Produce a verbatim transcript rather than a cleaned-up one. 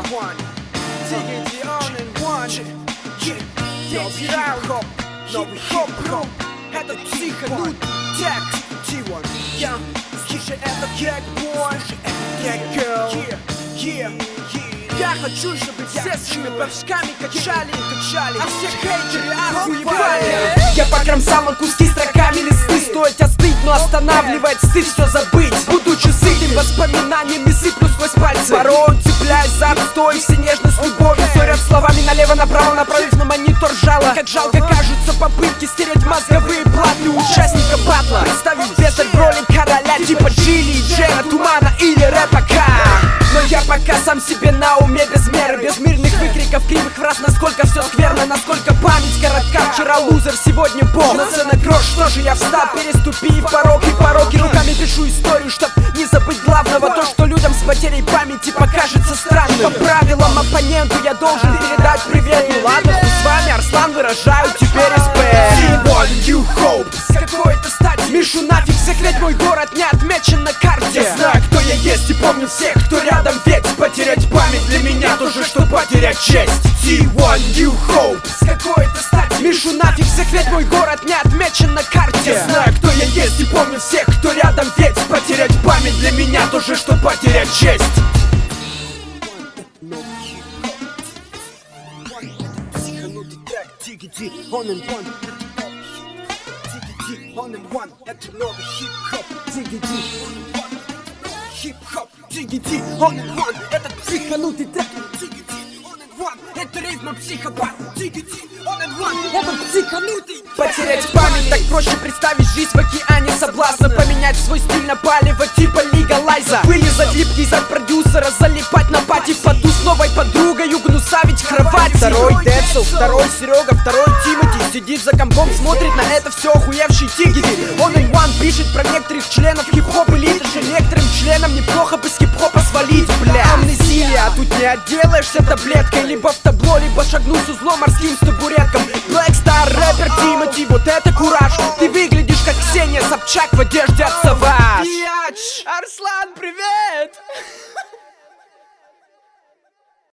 one. Diggity on and one. Новый хип-хоп, новый хип-хоп. Это психонут текст ти один. Я, слушай, это Gag-бой, Gag-girl. Yeah, я хочу, чтобы все своими башками качали, качали, а все хейтеры охуевали. Я покромсал на куски строками листы. Стоит остыть, но останавливает стыд все забыть. Будучи сытым воспоминаниями сыплю сквозь пальцы. Порой цепляюсь за отстой, все нежно с любовью ссорят словами налево-направо, направив на монитор жало. Как жалко кажутся попытки стереть мозговые платы участника батла, представив Бетель в роли короля типа Джилли и Джера, Тумана или Рэпака. Но я пока сам себе на уме без меры, без мирных выкриков, кривых фраз. Насколько все скверно, насколько память коротка. Вчера лузер, сегодня бог. На цена грош, что же я встал, переступив порог и пороги. Руками пишу историю, чтоб не забыть главного. То, что людям с потерей памяти покажется странным. По правилам оппоненту я должен передать привет. Ну ладно, хуй с вами, Арслан, выражаю теперь респект. ти один New Hope. С какой-то стати Мишу нафиг всех, ведь мой город не отмечен на карте. Я знаю, кто я есть, и помню всех, кто рядом. Ведь потерять память для меня то же, что потерять честь. ти один New Hope. С какой-то стати Мишу нафиг всех, ведь мой город не отмечен на карте. Я знаю, кто я есть, и помню всех, кто рядом. Ведь потерять память для меня то же, что потерять честь. Diggity on and one. Diggity on and one. Это новый хип-хоп. Diggity on and one. Хип-хоп. Diggity on and one. Этот психанутый трек. Diggity on and one. Это ритм психопат. Diggity on and one. Этот психанутый. Потерять память так проще представить жизнь в океане соблазна. Поменять свой стиль на палево типа Лигалайза. Вылезать липкий зад продюсера, залипать на пати в поду с новой подругой, гнусавить кровать. Второй Децл, второй Серега, второй Тимати сидит за компом, смотрит на это все охуевший Тигери. Он and one пишет про некоторых членов хип-хоп элиты, же некоторым членам неплохо бы с хип-хопа свалить, бля. Амнезия, а тут не отделаешься таблеткой. Либо в табло, либо шагну с узлом морским с табуретком. Black Star, рэпер Тимати, вот это кураж. Ты выглядишь как Ксения Собчак в одежде от Саваш. Арслан, привет!